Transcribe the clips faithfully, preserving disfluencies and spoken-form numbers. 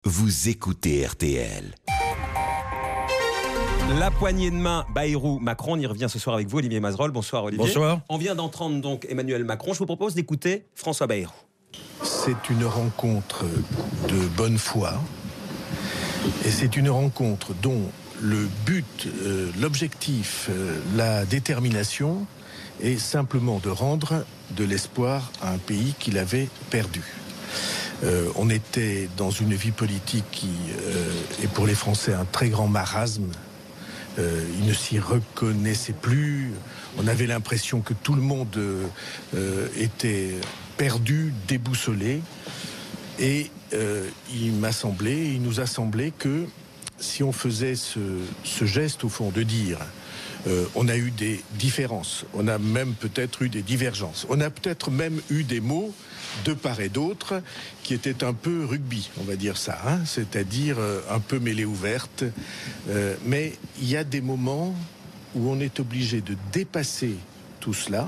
Vous écoutez R T L. La poignée de main Bayrou-Macron, on y revient ce soir avec vous, Olivier Mazerolle. Bonsoir Olivier. Bonsoir. On vient d'entendre donc Emmanuel Macron. Je vous propose d'écouter François Bayrou. C'est une rencontre de bonne foi et c'est une rencontre dont le but, euh, l'objectif, euh, la détermination est simplement de rendre de l'espoir à un pays qu'il avait perdu. Euh, on était dans une vie politique qui euh, est pour les Français un très grand marasme. Euh, ils ne s'y reconnaissaient plus. On avait l'impression que tout le monde euh, était perdu, déboussolé. Et euh, il m'a semblé, il nous a semblé que si on faisait ce, ce geste au fond de dire euh, on a eu des différences, on a même peut-être eu des divergences, on a peut-être même eu des mots de part et d'autre qui étaient un peu rugby, on va dire ça, hein, c'est-à-dire euh, un peu mêlée ouverte. Euh, mais il y a des moments où on est obligé de dépasser tout cela,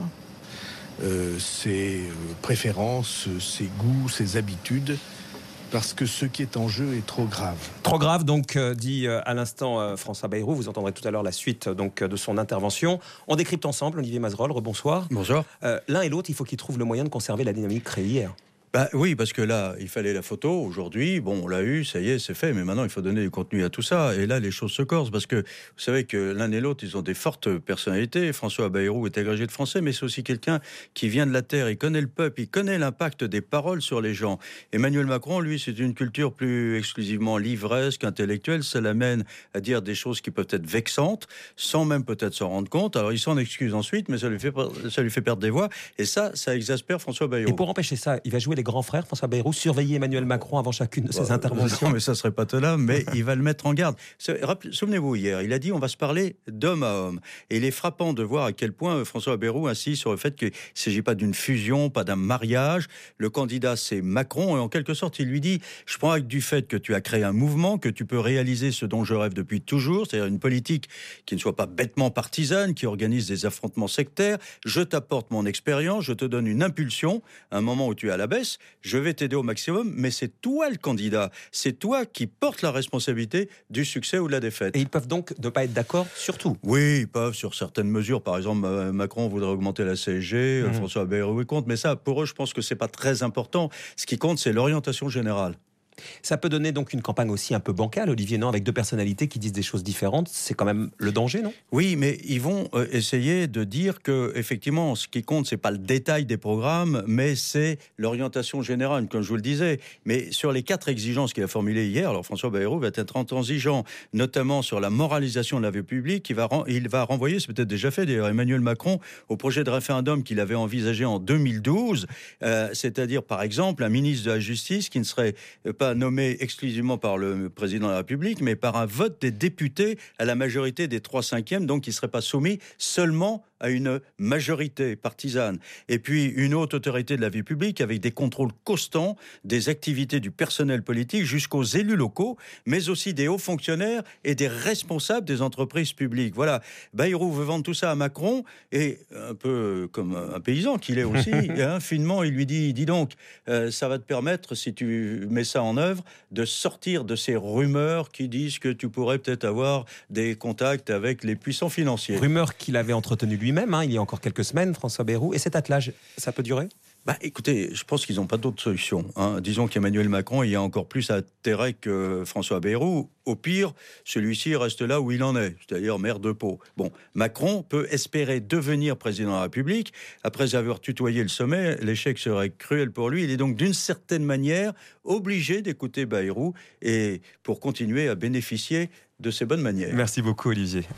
euh, ses préférences, ses goûts, ses habitudes, parce que ce qui est en jeu est trop grave. Trop grave, donc, euh, dit euh, à l'instant euh, François Bayrou. Vous entendrez tout à l'heure la suite euh, donc, euh, de son intervention. On décrypte ensemble, Olivier Mazerolle, rebonsoir. Bonsoir. Euh, l'un et l'autre, il faut qu'ils trouvent le moyen de conserver la dynamique créée hier. Bah oui, parce que là, il fallait la photo. Aujourd'hui, bon, on l'a eu, ça y est, c'est fait. Mais maintenant, il faut donner du contenu à tout ça. Et là, les choses se corsent parce que vous savez que l'un et l'autre, ils ont des fortes personnalités. François Bayrou est agrégé de français, mais c'est aussi quelqu'un qui vient de la terre. Il connaît le peuple, il connaît l'impact des paroles sur les gens. Emmanuel Macron, lui, c'est une culture plus exclusivement livresque, intellectuelle. Ça l'amène à dire des choses qui peuvent être vexantes, sans même peut-être s'en rendre compte. Alors, il s'en excuse ensuite, mais ça lui fait, ça lui fait perdre des voix. Et ça, ça exaspère François Bayrou. Et pour empêcher ça, il va jouer les grands frères, François Bayrou, surveiller Emmanuel Macron avant chacune de ses bah, interventions. Non, mais ça serait pas là, mais il va le mettre en garde. Souvenez-vous, hier, il a dit on va se parler d'homme à homme. Et il est frappant de voir à quel point François Bayrou insiste sur le fait qu'il ne s'agit pas d'une fusion, pas d'un mariage. Le candidat, c'est Macron. Et en quelque sorte, il lui dit je prends acte du fait que tu as créé un mouvement, que tu peux réaliser ce dont je rêve depuis toujours, c'est-à-dire une politique qui ne soit pas bêtement partisane, qui organise des affrontements sectaires. Je t'apporte mon expérience, je te donne une impulsion, à un moment où tu es à la baisse. Je vais t'aider au maximum, mais c'est toi le candidat. C'est toi qui portes la responsabilité du succès ou de la défaite. Et ils peuvent donc ne pas être d'accord sur tout. Oui, ils peuvent sur certaines mesures. Par exemple, Macron voudrait augmenter la C S G, mmh. François Bayrou est contre. Mais ça, pour eux, je pense que c'est pas très important. Ce qui compte, c'est l'orientation générale. Ça peut donner donc une campagne aussi un peu bancale, Olivier, non ? Avec deux personnalités qui disent des choses différentes, c'est quand même le danger, non ? Oui, mais ils vont euh, essayer de dire que, effectivement, ce qui compte, c'est pas le détail des programmes, mais c'est l'orientation générale, comme je vous le disais. Mais sur les quatre exigences qu'il a formulées hier, alors François Bayrou va être intransigeant, notamment sur la moralisation de la vie publique. Il va, ren- il va renvoyer, c'est peut-être déjà fait d'ailleurs, Emmanuel Macron au projet de référendum qu'il avait envisagé en deux mille douze, euh, c'est-à-dire, par exemple, un ministre de la Justice qui ne serait pas nommé exclusivement par le président de la République, mais par un vote des députés à la majorité des trois cinquièmes, donc qui ne serait pas soumis seulement à une majorité partisane. Et puis une haute autorité de la vie publique avec des contrôles constants des activités du personnel politique jusqu'aux élus locaux, mais aussi des hauts fonctionnaires et des responsables des entreprises publiques. Voilà, Bayrou veut vendre tout ça à Macron et un peu comme un paysan qu'il est aussi, hein, finement il lui dit, dis donc, euh, ça va te permettre, si tu mets ça en œuvre, de sortir de ces rumeurs qui disent que tu pourrais peut-être avoir des contacts avec les puissants financiers. Rumeurs qu'il avait entretenues lui-même, hein, il y a encore quelques semaines, François Bayrou. Et cet attelage, ça peut durer ? Bah, écoutez, je pense qu'ils n'ont pas d'autre solution. Hein. Disons qu'Emmanuel Macron, il y a encore plus intérêt que François Bayrou. Au pire, celui-ci reste là où il en est, c'est-à-dire maire de Pau. Bon, Macron peut espérer devenir président de la République. Après avoir tutoyé le sommet, l'échec serait cruel pour lui. Il est donc d'une certaine manière obligé d'écouter Bayrou et pour continuer à bénéficier de ses bonnes manières. Merci beaucoup, Olivier.